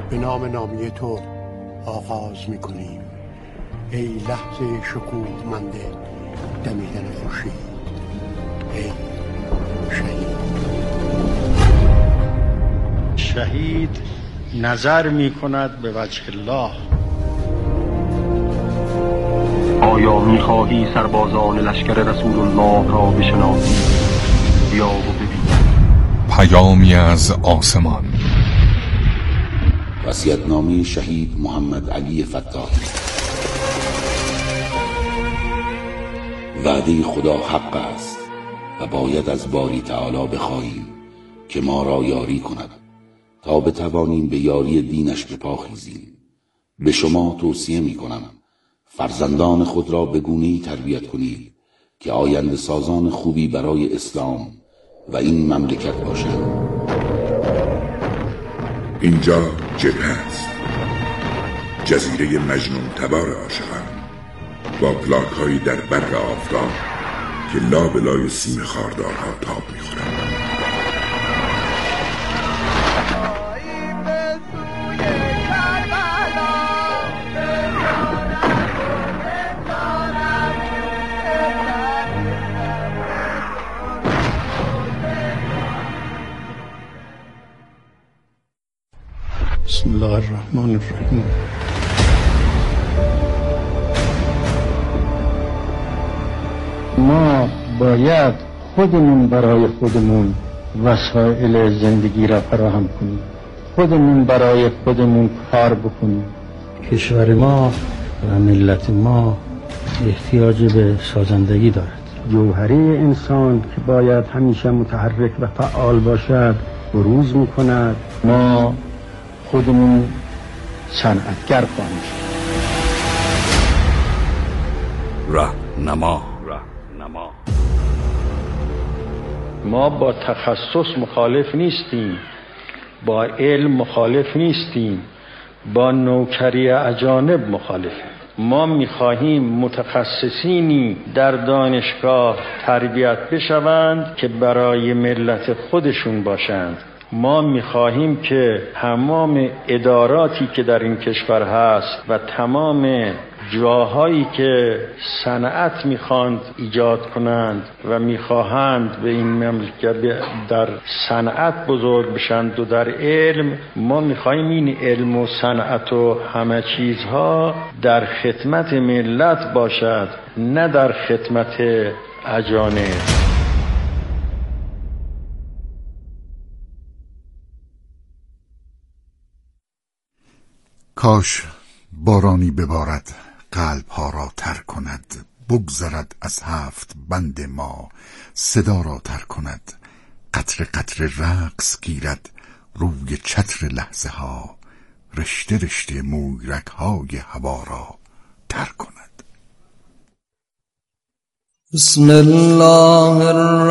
به نام نامی تو آغاز می‌کنیم ای لحظه شکوهمند دمیدن خورشید، ای شهید. شهید نظر می‌کند به وجه الله. آیا می‌خواهی سربازان لشکر رسول الله را بشناسی؟ بیا و ببین. پیامی از آسمان. وصیت‌نامه شهید محمد علی فتاحی. وعده خدا حق است و باید از باری تعالی بخواهیم که ما را یاری کند تا بتوانیم به یاری دینش بپاخیزیم. به شما توصیه می‌کنم فرزندان خود را به گونه‌ای تربیت کنید که آینده سازان خوبی برای اسلام و این مملکت باشند. اینجا جبهه است، جزیره مجنون تبار عاشقان با پلاک هایی در برق آفتاب که لابلای سیم خاردارها تاب می‌خورند. بسم الله الرحمن الرحیم. ما باید خودمون برای خودمون وسایل زندگی را فراهم کنیم، خودمون برای خودمون کار بکنیم. کشور ما و ملت ما احتیاج به سازندگی دارد. جوهره انسان که باید همیشه متحرک و فعال باشد بروز می‌کند. ما خودمون صنعتگر خواهیم شد. راهنما. ما با تخصص مخالف نیستیم، با علم مخالف نیستیم، با نوکری اجانب مخالفیم. ما می‌خواهیم متخصصینی در دانشگاه تربیت بشوند که برای ملت خودشون باشند. ما می‌خواهیم که تمام اداراتی که در این کشور هست و تمام جاهایی که صنعت می‌خواند ایجاد کنند و می‌خواهند به این مملکت در صنعت بزرگ بشند و در علم، ما می‌خواهیم این علم و صنعت و همه چیزها در خدمت ملت باشد، نه در خدمت اجانب. کاش بارانی ببارد قلب ها را تر کند، بگذرد از هفت بند ما صدا را تر کند، قطره قطره رقص گیرد روی چتر لحظه ها، رشته رشته مویرک های هوا را تر کند. بسم الله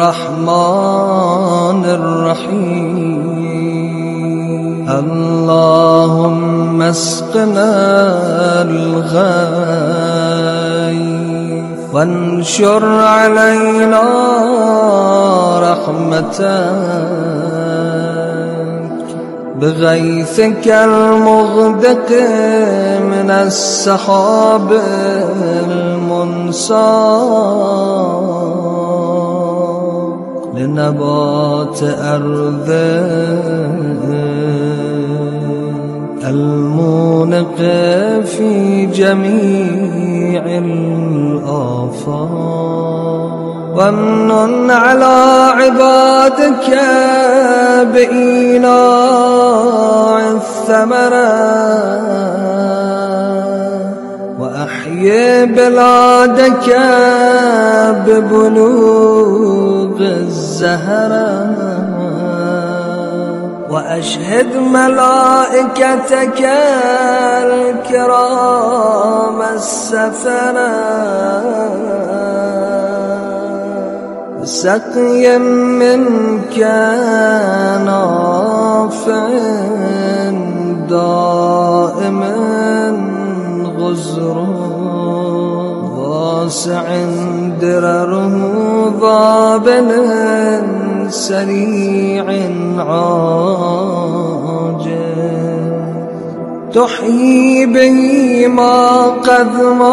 الرحمن الرحیم. اللهم اسقنا الغيث وانشر علينا رحمتك بغيثك المغدق من السحاب المنساب لنبات أرض المونق في جميع الآفاق وامنن على عبادك بإيناع الثمرة وأحيي بلادك ببلوغ الزهرة وأشهد ملائكتك الكرام السفرة بسقي منك نافع دائم غزر واسع درره ضابن سريع عاجل تحيي به ما قد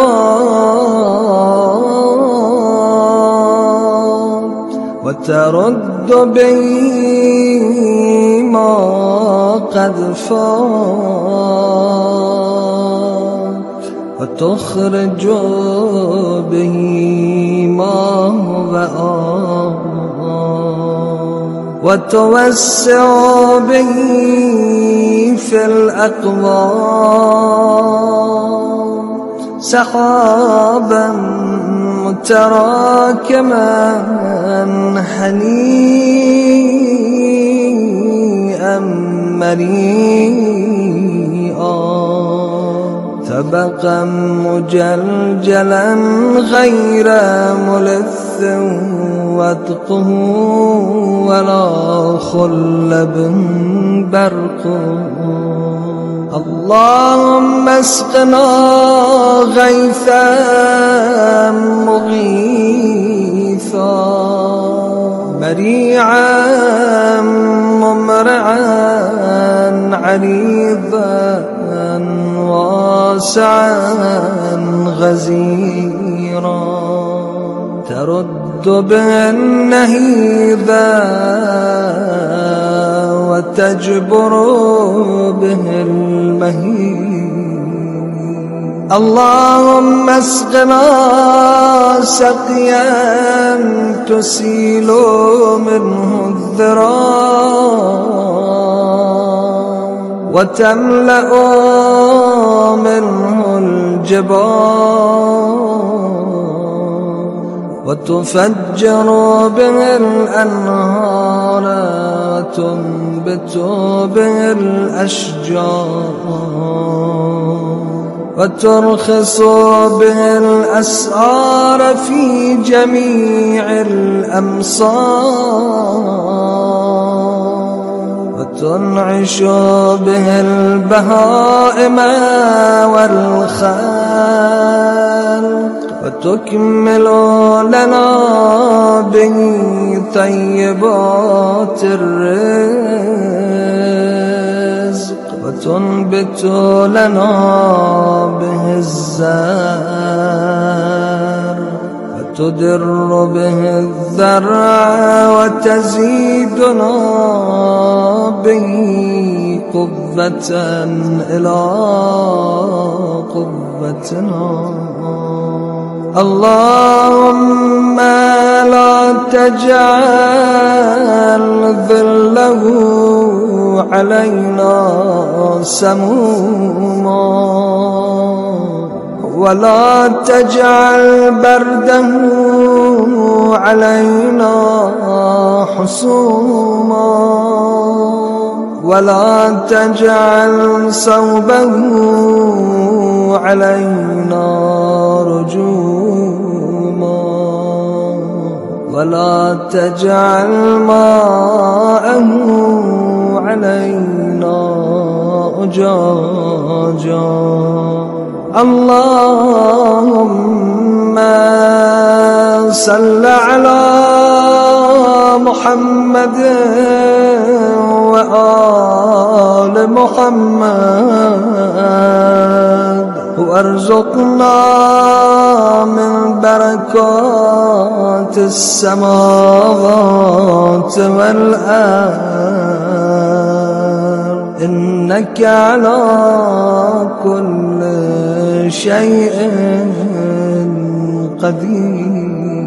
مات وترد به ما قد فات وتخرج به ما هو وتوسع به في الأقوات سحابا متراكما هنيئا مريئا طبقا مجلجلا غير ملث واتقه ولا خلب برق اللهم اسقنا غيثا مغيثا مريعا ممرعا عريضا واسعا غزيرا ترد به النهيبا وتجبر به المهيب اللهم اسقنا سقيا تسيل منه الذراع وتملأ منه الجبال وتفجر به الأنهار وتنبت به الأشجار وترخص به الأسعار في جميع الأمصار وتنعش به البهائم والخلق وتكمل لنا به طيبات الرزق وتنبت لنا به الزرع وتدر به الذرع وتزيدنا به قوة إلى قوتنا اللهم لا تجعل ذله علينا سموما ولا تجعل برده علينا حصوما ولا تجعل صوبه علينا رجوما ولا تجعل ماءه علينا أجاجا اللهم صل على محمد وآل محمد وارزقنا من بركات السماوات والأرض إنك على كل شيء قدير.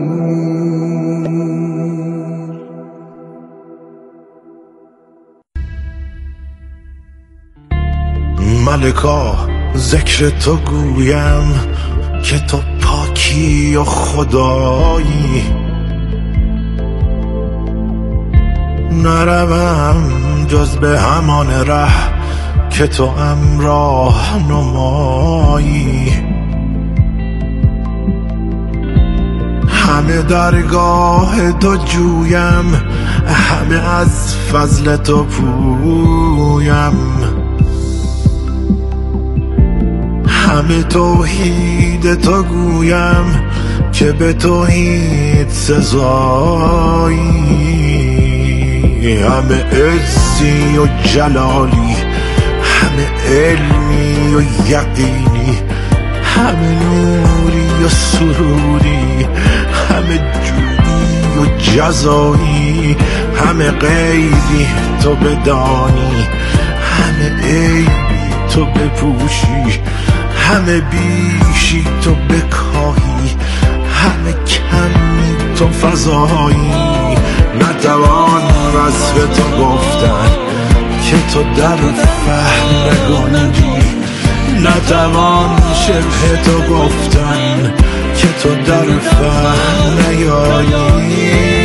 ملکا ذکر تو گویم که تو پاکی و خدایی، نروم جز به همان ره که تو امراه نمایی. همه درگاه تو جویم، همه از فضل تو پویم، همه توحید تو گویم که به توحید سزایی. همه عزی و جلالی، همه همه علمی و یقینی، همه نوری و سروری، همه جودی و جزایی، همه غیبی تو بدانی، همه عیبی تو بپوشی، همه بیشی تو بکاهی، همه کمی تو فضایی. نتوان وصف تو گفتن که تو در فهم نگنجی، نتوان شبه تو گفتن که تو در فهم نیایی.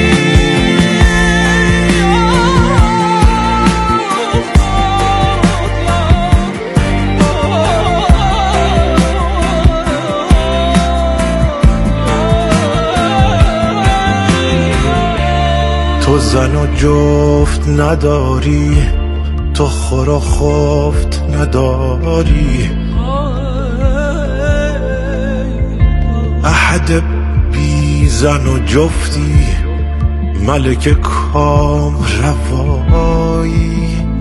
تو زن و جفت نداری، تو خور و خفت نداری، احد بی زن و جفتی، ملک کام روایی.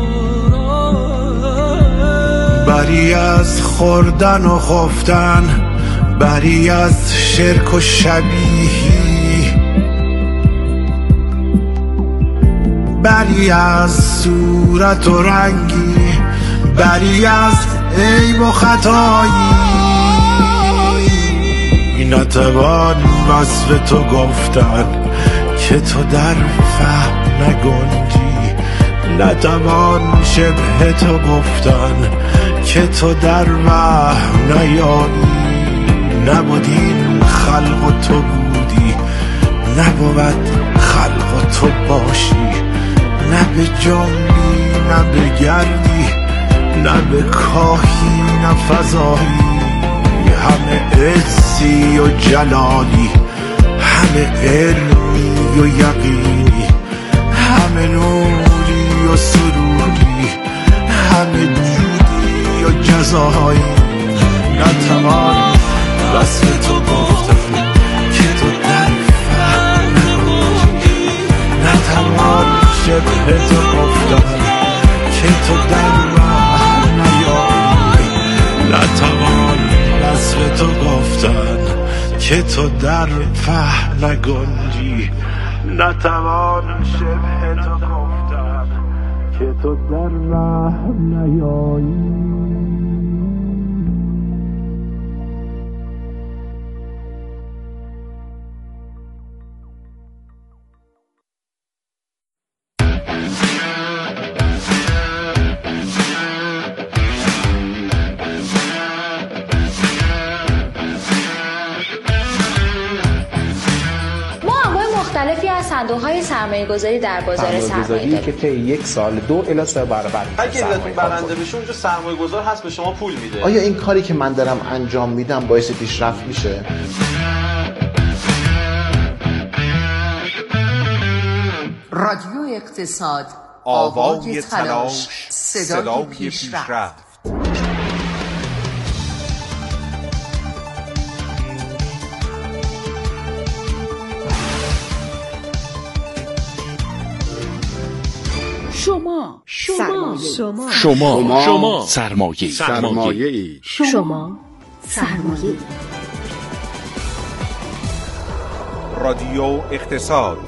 بری از خوردن و خفتن، بری از شرک و شبیهی، بری از صورت و رنگی، بری از عیب و خطایی. نتوان وصف تو گفتن که تو در فهم نگنجی، نتوان شبه تو گفتن که تو در وهم نیایی. نبود این خلق و تو بودی، نبود خلق و تو باشی، نه به جنبی نه به گردی، نه به کاهی نه فضایی. همه عزی و جلالی، همه علمی و یقینی، همه نوری و سروری، همه جودی و جزایی. نتوان وصف تو گفتن که تو در فهم نگنجی، نتوان شبه تو گفتن که تو در وهم نیایی. نتوان وصف تو گفتن که تو در فهم نگنجی، نتوان شبه تو گفتن که تو در وهم نیایی. صندوق‌های سرمایه‌گذاری در بازار سرمایه داریم که طی یک سال 2 الی 3 برابر اگه ایدتون برنده بشه اونجا سرمایه‌گذار هست به شما پول میده. آیا این کاری که من دارم انجام میدم باعث پیشرفت میشه؟ رادیو اقتصاد، آوای تلاش، صدای پیشرفت. شما سرمایه رادیو اقتصاد.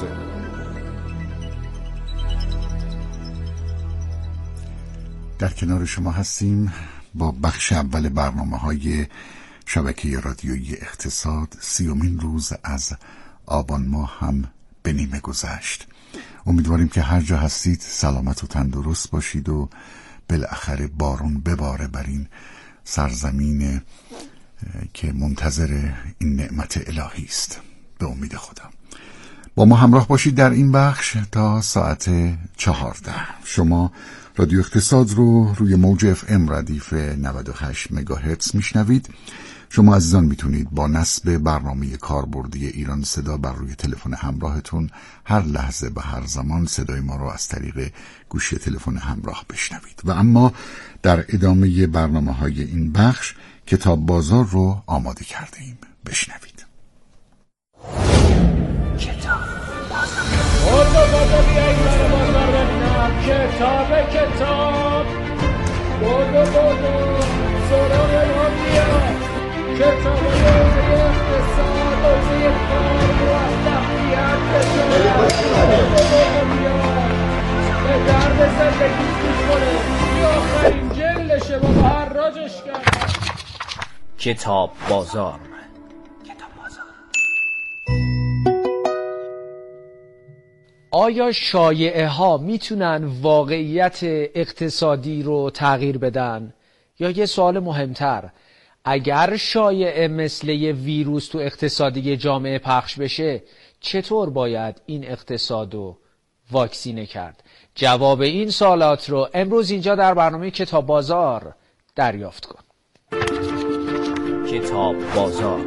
در کنار شما هستیم با بخش اول برنامه‌های شبکه رادیویی اقتصاد. 30مین روز از آبان ماه هم به نیمه گذشت. امیدواریم که هر جا هستید سلامت و تندرست باشید و بالاخره بارون بباره بر این سرزمین که منتظر این نعمت الهی است. به امید خدا با ما همراه باشید در این بخش تا ساعت 14. شما رادیو اقتصاد رو روی موج FM ردیف 98 مگاهرتز میشنوید. شما عزیزان میتونید با نصب برنامه کاربردی ایران صدا بر روی تلفن همراهتون هر لحظه و هر زمان صدای ما رو از طریق گوشی تلفن همراه بشنوید. و اما در ادامه برنامه‌های این بخش کتاب بازار رو آماده کرده ایم. بشنوید. کتاب بازار. کتاب سراغ ما بیا کتاب حوزه اقتصاد، حوزه کار، موفقیت به درد زندگی میخوره. این آخرین جلشه بابا، حراجش کرد. کتاب بازار. آیا شایعه ها میتونن واقعیت اقتصادی رو تغییر بدن؟ یا یه سوال مهمتر، اگر شایعه مثل یه ویروس تو اقتصادی جامعه پخش بشه چطور باید این اقتصاد رو واکسینه کرد؟ جواب این سوالات رو امروز اینجا در برنامه کتاب بازار دریافت کن. کتاب بازار.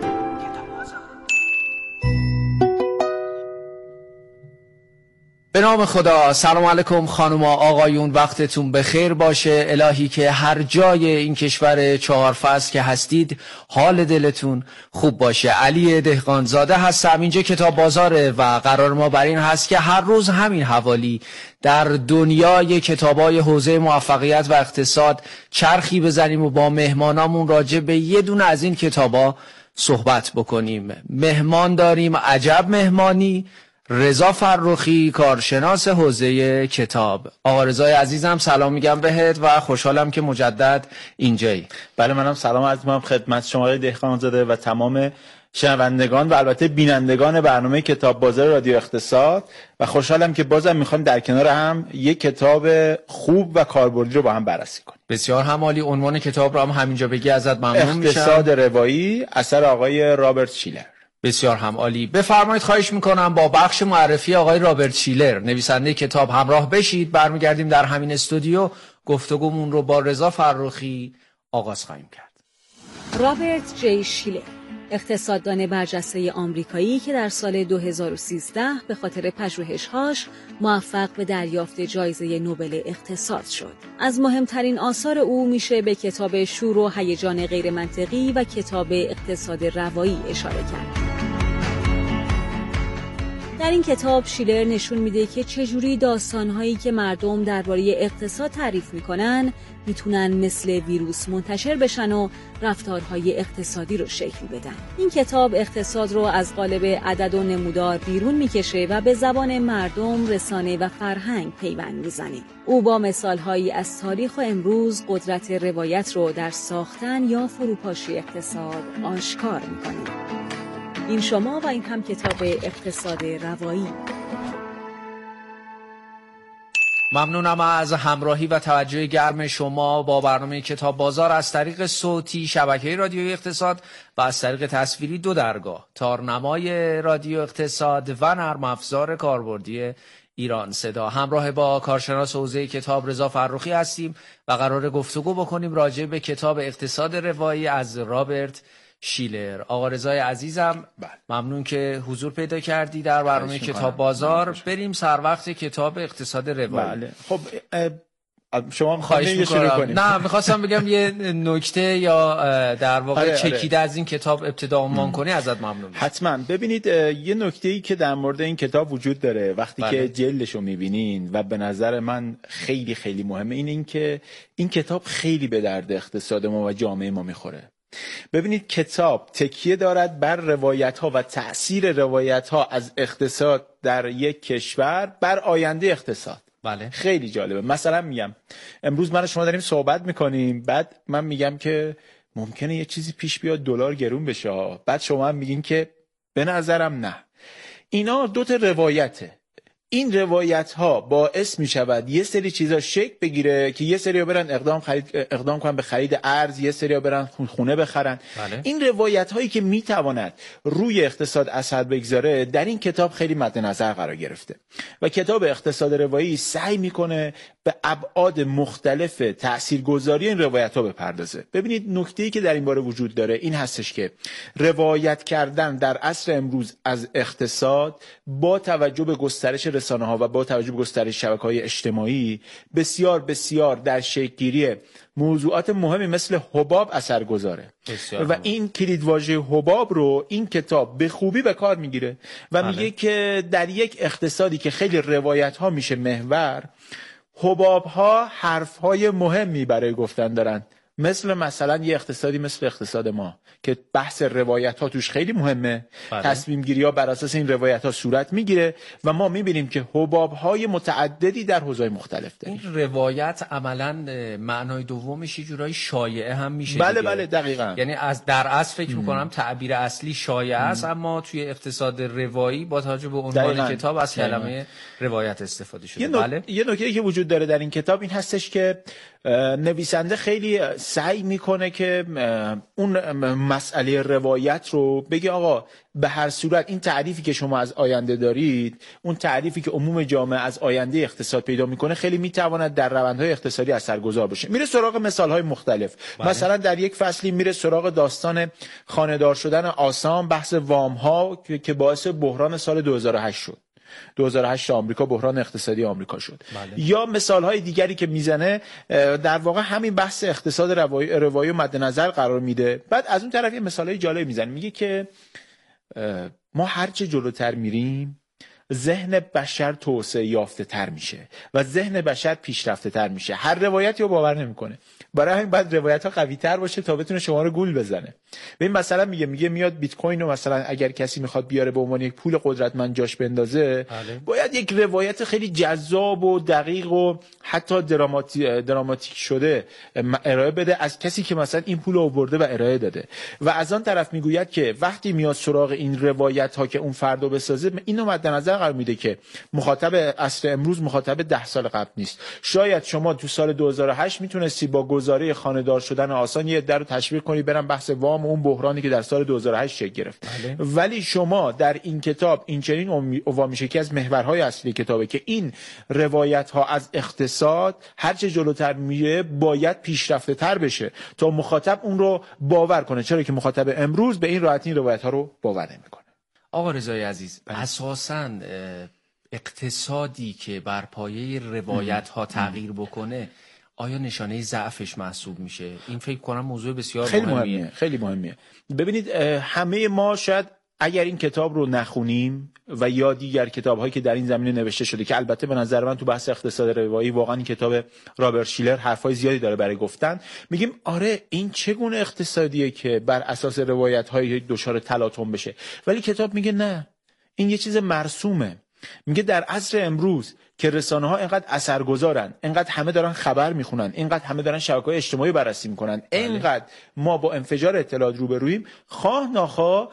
به نام خدا. سلام علیکم خانم و آقایون، وقتتون بخیر باشه. الهی که هر جای این کشور 4 فصل که هستید حال دلتون خوب باشه. علی دهقانزاده هستم، اینجا کتاب بازاره و قرار ما بر این هست که هر روز همین حوالی در دنیای کتابای حوزه موفقیت و اقتصاد چرخی بزنیم و با مهمانامون راجع به یه دونه از این کتابا صحبت بکنیم. مهمان داریم، عجب مهمانی. رضا فرخی، کارشناس حوزه کتاب. آقا رضای عزیزم سلام میگم بهت و خوشحالم که مجدد اینجایی. بله منم سلام عرض می‌کنم خدمت شما دهقانزاده و تمام شنوندگان و البته بینندگان برنامه کتاب بازار رادیو اقتصاد و خوشحالم که بازم میخوایم در کنار هم یک کتاب خوب و کاربردی رو با هم بررسی کنیم. بسیار همالی. عنوان کتاب رو هم همینجا بگی ازت ممنون میشم. اقتصاد روایی، اثر آقای رابرت شیلر. بسیار هم عالی. بفرمایید، خواهش میکنم با بخش معرفی آقای رابرت شیلر نویسنده کتاب همراه بشید. برمیگردیم در همین استودیو گفتگومون رو با رضا فرخی آغاز خواهیم کرد. رابرت جی شیلر، اقتصاددان برجسته آمریکایی که در سال 2013 به خاطر پژوهش‌هاش موفق به دریافت جایزه نوبل اقتصاد شد. از مهمترین آثار او میشه به کتاب شور و هیجان غیر منطقی و کتاب اقتصاد روایی اشاره کرد. در این کتاب شیلر نشون میده که چجوری داستانهایی که مردم درباره اقتصاد تعریف میکنن میتونن مثل ویروس منتشر بشن و رفتارهای اقتصادی رو شکل بدن. این کتاب اقتصاد رو از قالب عدد و نمودار بیرون میکشه و به زبان مردم، رسانه و فرهنگ پیوند میزنه. او با مثالهایی از تاریخ و امروز قدرت روایت رو در ساختن یا فروپاشی اقتصاد آشکار میکنه. این شما و این هم کتاب اقتصاد روایی. ممنونم از همراهی و توجه گرم شما با برنامه کتاب بازار از طریق صوتی شبکه رادیوی اقتصاد و از طریق تصویری 2 درگاه، تارنمای رادیو اقتصاد و نرم افزار کاربردی ایران صدا. همراه با کارشناس حوزه کتاب رضا فرخی هستیم و قراره گفتگو بکنیم راجع به کتاب اقتصاد روایی از رابرت شیلر. آقا رضای عزیزم ممنون که حضور پیدا کردی در برنامه کتاب بازار. بریم سر وقت کتاب اقتصاد روایی. بله. خب شما خواهش میکنم. نه میخواستم بگم یه نکته یا در واقع چکیده از این کتاب ابتدا عنوان کنی ازت ممنون. حتما. ببینید یه نکته‌ای که در مورد این کتاب وجود داره وقتی که جلدشو میبینین و به نظر من خیلی خیلی مهمه این که این کتاب خیلی به درد اقتصاد ما و جامعه ما میخوره. ببینید کتاب تکیه دارد بر روایت‌ها و تأثیر روایت‌ها از اقتصاد در یک کشور بر آینده اقتصاد. بله. خیلی جالبه. مثلا میگم امروز من و شما داریم صحبت میکنیم، بعد من میگم که ممکنه یه چیزی پیش بیاد دلار گرون بشه، بعد شما هم میگین که به نظرم نه. اینا 2 تا روایته. این روایت ها باعث می شود یه سری چیزا شکل بگیره که یه سری ها برن اقدام کنن به خرید ارز، یه سری ها برن خونه بخرن. بله. این روایت هایی که می تواند روی اقتصاد اثر بگذاره در این کتاب خیلی مد نظر قرار گرفته و کتاب اقتصاد روایی سعی میکنه به ابعاد مختلف تاثیرگذاری این روایت ها بپردازه. ببینید نکته‌ای که در این باره وجود داره این هستش که روایت کردن در عصر امروز از اقتصاد با توجه به گسترش رسانه‌ها و با توجه به گسترش شبکه‌های اجتماعی بسیار بسیار در شکل‌گیری موضوعات مهمی مثل حباب اثر گذاره و این کلیدواژه حباب رو این کتاب به خوبی به کار میگیره و میگه که در یک اقتصادی که خیلی روایت ها میشه محور، حباب‌ها حرف‌های مهمی برای گفتن دارن، مثلا یه اقتصادی مثل اقتصاد ما که بحث روایت ها توش خیلی مهمه. تصمیم گیری ها بر اساس این روایت ها صورت میگیره و ما میبینیم که حباب های متعددی در حوزه‌های مختلف داریم. این روایت عملاً معنای دومش یه جورایی شایعه هم میشه. بله بله دقیقاً. یعنی در اصل فکر میکنم تعبیر اصلی شایعه است، اما توی اقتصاد روایی با توجه به عنوان کتاب از کلمه روایت استفاده شده. یه نکته‌ای که وجود داره در این کتاب این هستش که نویسنده خیلی سعی میکنه که اون مسئله روایت رو بگه آقا به هر صورت این تعریفی که شما از آینده دارید، اون تعریفی که عموم جامعه از آینده اقتصاد پیدا میکنه خیلی میتواند در روندهای اقتصادی اثرگذار باشه. میره سراغ مثالهای مختلف. مثلا در یک فصلی میره سراغ داستان خانه‌دار شدن آسام، بحث وام‌ها که باعث بحران سال 2008 شد. 2008 آمریکا بحران اقتصادی آمریکا شد. یا مثالهای دیگری که میزنه در واقع همین بحث اقتصاد روایی مد نظر قرار میده. بعد از اون طرف یه مثالهای جالب میزنه، میگه که ما هرچه جلوتر میریم ذهن بشر توسعه یافته تر میشه و ذهن بشر پیشرفته تر میشه. هر روایتی رو باور نمیکنه، برای همین باید روایت ها قوی تر باشه تا بتونه شما رو گول بزنه. ببین مثلا میگه میاد بیت کوین رو مثلا اگر کسی میخواد بیاره به عنوان یک پول قدرتمند جاش بندازه، باید یک روایت خیلی جذاب و دقیق و حتی دراماتیک شده ارائه بده از کسی که مثلا این پول رو آورده و ارائه داده. و از آن طرف میگوید که وقتی میاد سراغ این روایت ها که اون فردو بسازه، اینو مد نظر قرار میده که مخاطب عصر امروز مخاطب 10 سال قبل نیست. شاید شما تو سال 2008 میتونستی با گزاره خانه‌دار شدن آسان یه عده رو تشویق کنی برن بحث وام و اون بحرانی که در سال 2008 شکل گرفت. ولی شما در این کتاب این چنین اوام میشه که از محورهای اصلی کتابه که این روایت ها از اقتصاد هرچه جلوتر میره باید پیشرفته تر بشه تا مخاطب اون رو باور کنه، چرا که مخاطب امروز به این راحتی این روایت ها رو باور نمیکنه. آقا رضای عزیز، اساساً اقتصادی که بر پایه روایت ها تغییر بکنه آیا نشانه ضعفش محسوب میشه؟ این فکر کنم موضوع بسیار خیلی مهمیه. ببینید همه ما شاید اگر این کتاب رو نخونیم و یا دیگر کتاب‌هایی که در این زمینه نوشته شده که البته به نظر من تو بحث اقتصاد روایی واقعا این کتاب رابرت شیلر حرفای زیادی داره برای گفتن، میگیم آره این چگونه اقتصادیه که بر اساس روایت‌های دچار تلاطم بشه، ولی کتاب میگه نه، این یه چیز مرسومه. میگه در عصر امروز که رسانه‌ها اینقدر اثرگذارن، اینقدر همه دارن خبر میخونن، اینقدر همه دارن شبکه‌های اجتماعی بررسی میکنن، اینقدر ما با انفجار اطلاعات روبرویم، خواه ناخواه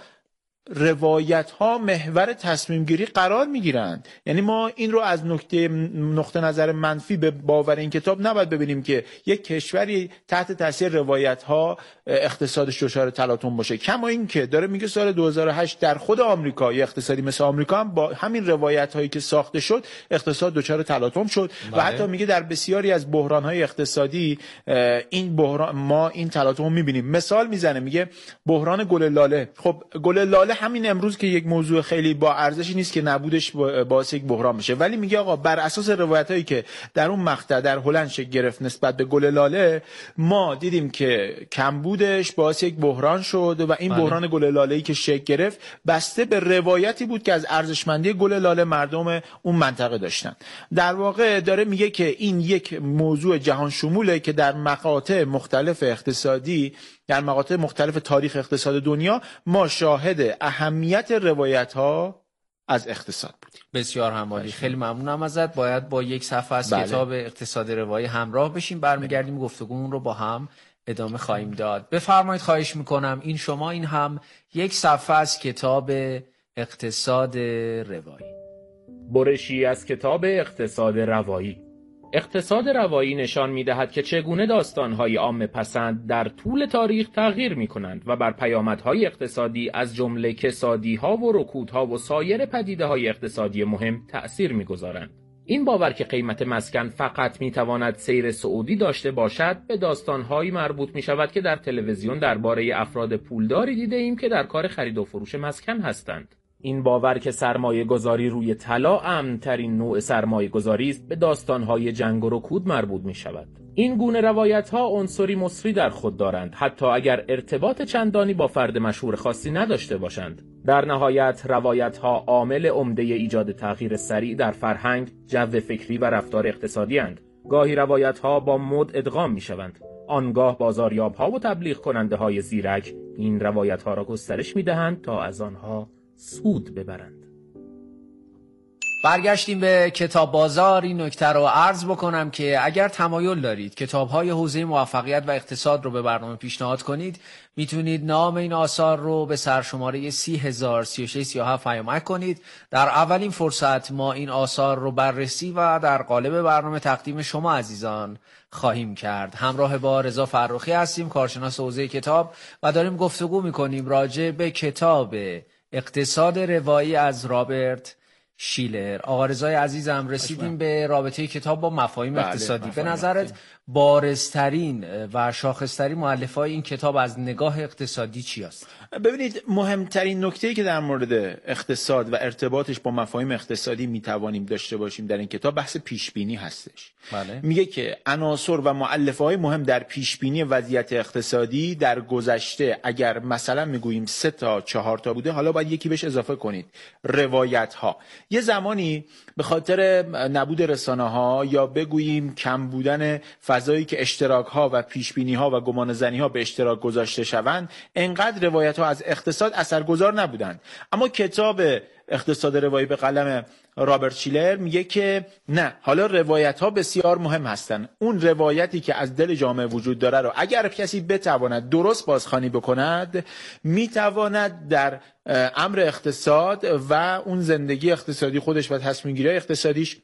روایت ها محور تصمیم گیری قرار میگیرند. یعنی ما این رو از نقطه نظر منفی به باور این کتاب نباید ببینیم که یک کشوری تحت تاثیر روایت ها اقتصادش دچار تلاطم باشه. کما این که داره میگه سال 2008 در خود آمریکا یه اقتصادی مثل آمریکا هم با همین روایت هایی که ساخته شد اقتصاد دچار تلاطم شد و حتی میگه در بسیاری از بحران های اقتصادی این بحران ما این تلاطم رو میبینیم. مثال میزنه، میگه بحران گل لاله. خب گل لاله همین امروز که یک موضوع خیلی با ارزشی نیست که نبودش باعث یک بحران بشه، ولی میگه آقا بر اساس روایتایی که در اون مقطع در هلند شکل گرفت نسبت به گل لاله، ما دیدیم که کمبودش باعث یک بحران شد و این بحران گل لاله‌ای که شکل گرفت بسته به روایتی بود که از ارزشمندی گل لاله مردم اون منطقه داشتن. در واقع داره میگه که این یک موضوع جهان شموله که در مقاطع مختلف اقتصادی، در مقاطع مختلف تاریخ اقتصاد دنیا ما شاهد اهمیت روایت ها از اقتصاد بودیم. بسیار همالی، خیلی ممنونم ازت. باید با یک صفحه از کتاب اقتصاد روایی همراه بشیم، برمیگردیم گفتگومون رو با هم ادامه خواهیم داد. بفرمایید، خواهش میکنم. این شما، این هم یک صفحه از کتاب اقتصاد روایی. برشی از کتاب اقتصاد روایی. اقتصاد روایی نشان می‌دهد که چگونه داستان‌های عامه پسند در طول تاریخ تغییر می‌کنند و بر پیامدهای اقتصادی از جمله کسادی‌ها و رکودها و سایر پدیده‌های اقتصادی مهم تأثیر می‌گذارند. این باور که قیمت مسکن فقط می‌تواند سیر صعودی داشته باشد به داستان‌هایی مربوط می‌شود که در تلویزیون درباره افراد پولداری دیده‌ایم که در کار خرید و فروش مسکن هستند. این باور که سرمایه گذاری روی طلا امن‌ترین نوع سرمایه گذاری است به داستان‌های جنگ و رکود مربوط می‌شود. این گونه روایت‌ها عنصری مصری در خود دارند، حتی اگر ارتباط چندانی با فرد مشهور خاصی نداشته باشند. در نهایت روایت‌ها عامل عمده ایجاد تغییر سریع در فرهنگ، جو فکری و رفتار اقتصادی اند. گاهی روایت‌ها با مد ادغام می‌شوند. آنگاه بازاریاب‌ها و تبلیغ کننده‌های زیرک این روایت‌ها را گسترش می‌دهند تا از آنها سود ببرند. برگشتیم به کتاب بازار. این نکته رو عرض بکنم که اگر تمایل دارید کتاب‌های حوزه موفقیت و اقتصاد رو به برنامه پیشنهاد کنید، میتونید نام این آثار رو به سرشماره 3003637 پیامک کنید. در اولین فرصت ما این آثار رو بررسی و در قالب برنامه تقدیم شما عزیزان خواهیم کرد. همراه با رضا فرخی هستیم، کارشناس حوزه کتاب، و داریم گفتگو میکنیم راجع به کتاب اقتصاد روایی از رابرت شیلر. آقا رضای عزیزم، رسیدیم به رابطه کتاب با مفاهیم اقتصادی. به نظرت بارزترین و شاخصترین مؤلفه‌های این کتاب از نگاه اقتصادی چی است؟ ببینید، مهمترین نکته‌ای که در مورد اقتصاد و ارتباطش با مفاهیم اقتصادی میتوانیم داشته باشیم در این کتاب بحث پیشبینی هستش. بله. میگه که عناصر و مؤلفه‌های مهم در پیشبینی وضعیت اقتصادی در گذشته اگر مثلا میگوییم 3 تا 4 تا بوده، حالا باید یکی بهش اضافه کنید: روایت‌ها. یه زمانی به خاطر نبود رسانه‌ها یا بگوییم کم بودن فضایی که اشتراک‌ها و پیشبینی‌ها و گمانه‌زنی‌ها به اشتراک گذاشته شوند، انقدر روایت‌ها از اقتصاد اثرگذار نبودند. اما کتاب اقتصاد روایی به قلم رابرت شیلر میگه که نه، حالا روایت‌ها بسیار مهم هستند. اون روایتی که از دل جامعه وجود داره رو اگر کسی بتواند درست بازخوانی بکند، میتواند در امر اقتصاد و اون زندگی اقتصادی خودش و تصمیم‌گیری اقتصادیش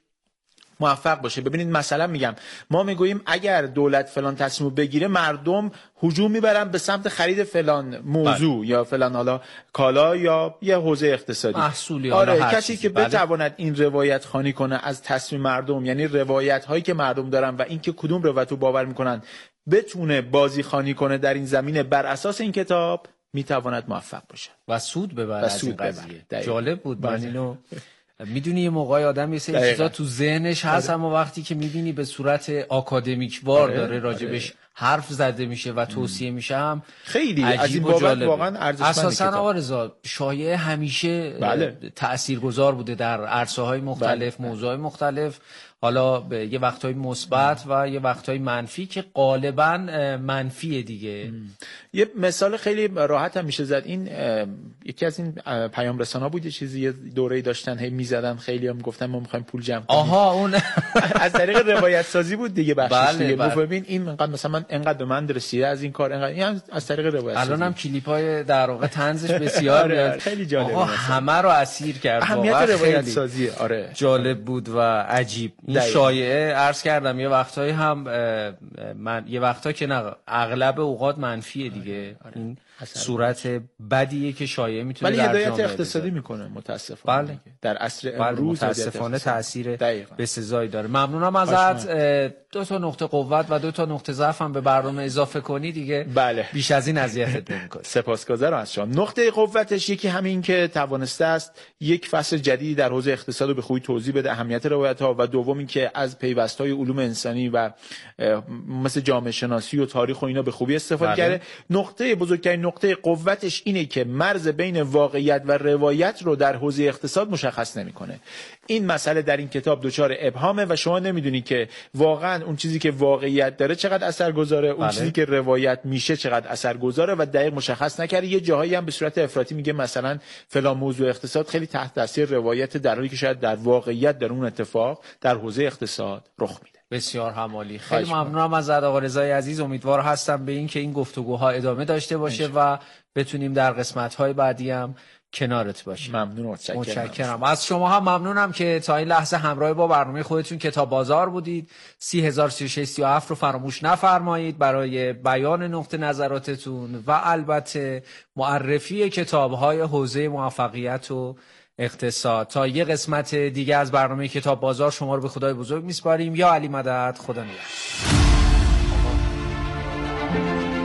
موفق باشه. ببینید، مثلا میگم، ما میگوییم اگر دولت فلان تصمیم بگیره، مردم هجوم میبرن به سمت خرید فلان موضوع یا فلان حالا کالا یا یه حوزه اقتصادی محصولی. کسی که بتواند این روایت خوانی کنه از تصمیم مردم، یعنی روایت هایی که مردم دارن و اینکه کدوم روایت رو باور میکنن، بتونه بازی خوانی کنه در این زمینه بر اساس این کتاب، میتواند موفق باشه و سود ببره از این قضیه. جالب بود. من اینو میدونی یه موقعی آدم یه سری چیزا تو ذهنش هست، اما وقتی که میبینی به صورت آکادمیک وار داره راجبش حرف زده میشه و توصیه میشه، هم خیلی از این بابت واقعا ارزشمنده. اساسا آقا رضا، شایعه همیشه تاثیرگذار بوده در عرصه‌های مختلف، موضوعات مختلف، حالا یه وقت‌های مثبت و یه وقت‌های منفی که غالباً منفیه دیگه. یه مثال خیلی راحت هم میشه زد. این یکی از این پیام رسانا بود، یه چیزی یه دوره‌ای داشتن هی میزدن، خیلی هم گفتن ما می‌خوایم پول جمع کنیم. آها، اون از طریق روایت سازی بود دیگه بخشش دیگه. بله. ببین این انقدر مثلا انقدر به من رسیده از این کار، انقدر این از طریق روایت سازی. الانم کلیپ‌های در واقع طنزش بسیار میاد. خیلی جالبه. همه رو اسیر کرد. اهمیت روایت سازی جالب بود و عجیب. این شایعه عرض کردم یه وقتایی هم یه وقتا که نه، اغلب اوقات منفیه دیگه. این صورت بدیه که شایعه میتونه ولی در هدایت اقتصادی میکنه متاسفانه. بله. در عصر امروز متاسفانه تاثیر بسزایی داره. ممنونم ازت. 2 تا نقطه قوت و 2 تا نقطه ضعف هم به برنامه اضافه کنی دیگه. بله. بیش از این اذیتت نمی‌کنه. سپاسگزارم از شما. نقطه قوتش یکی همین که توانسته است یک فصل جدیدی در حوزه اقتصاد رو به خوبی توضیح بده، اهمیت روایت‌ها، و دوم این که از پیوست‌های علوم انسانی و مثل جامعه شناسی و تاریخ و اینا به خوبی استفاده کرده. نقطه بزرگترین نقطه قوتش اینه که مرز بین واقعیت و روایت رو در حوزه اقتصاد مشخص نمی‌کنه. این مسئله در این کتاب دچار ابهامه و شما نمیدونی که واقعا اون چیزی که واقعیت داره چقدر اثرگذاره، اون چیزی که روایت میشه چقدر اثرگذاره و دقیق مشخص نکرده. یه جاهایی هم به صورت افراطی میگه مثلا فلان موضوع اقتصاد خیلی تحت تاثیر روایت، در حالی که شاید در واقعیت در اون اتفاق در حوزه اقتصاد رخ میده. بسیار همالی. خیلی ممنونم از آقا رضای عزیز. امیدوار هستم به این که این گفتگوها ادامه داشته باشه و بتونیم در قسمت‌های بعدی هم کنارت باشیم. ممنون، متشکرم. از شما هم ممنونم که تا این لحظه همراه با برنامه خودتون کتاب بازار بودید. 3003637 رو فراموش نفرمایید برای بیان نقطه نظراتتون و البته معرفی کتاب‌های حوزه موفقیت و اقتصاد. تا یه قسمت دیگه از برنامه کتاب بازار شما رو به خدای بزرگ میسپاریم. یا علی مدد. خدا نگهدار.